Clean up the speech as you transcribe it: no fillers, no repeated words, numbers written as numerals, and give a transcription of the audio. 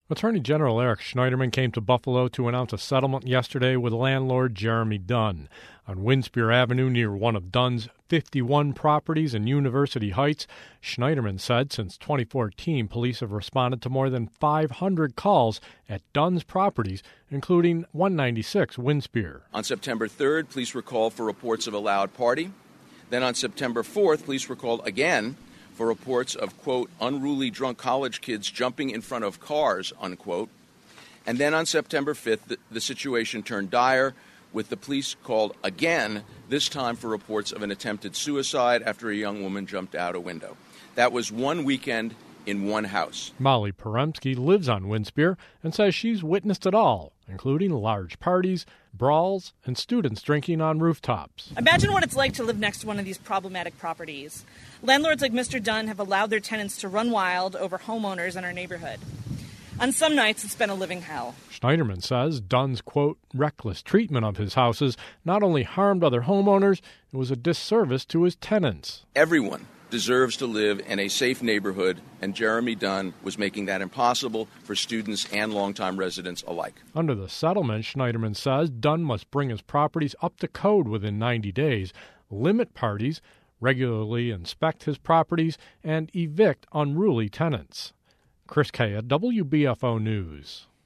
Attorney General Eric Schneiderman came to Buffalo to announce a settlement yesterday with landlord Jeremy Dunn. On Winspear Avenue near one of Dunn's 51 properties in University Heights, Schneiderman said since 2014 police have responded to more than 500 calls at Dunn's properties, including 196 Winspear. On September 3rd, police were called for reports of a loud party. Then on September 4th, police were called again for reports of, quote, unruly drunk college kids jumping in front of cars, unquote. And then on September 5th, the situation turned dire, with the police called again, this time for reports of an attempted suicide after a young woman jumped out a window. That was one weekend in one house. Molly Poremski lives on Winspear and says she's witnessed it all, including large parties, brawls, and students drinking on rooftops. Imagine what it's like to live next to one of these problematic properties. Landlords like Mr. Dunn have allowed their tenants to run wild over homeowners in our neighborhood. On some nights, it's been a living hell. Schneiderman says Dunn's, quote, reckless treatment of his houses not only harmed other homeowners, it was a disservice to his tenants. Everyone deserves to live in a safe neighborhood, and Jeremy Dunn was making that impossible for students and longtime residents alike. Under the settlement, Schneiderman says Dunn must bring his properties up to code within 90 days, limit parties, regularly inspect his properties, and evict unruly tenants. Chris Kaya, WBFO News.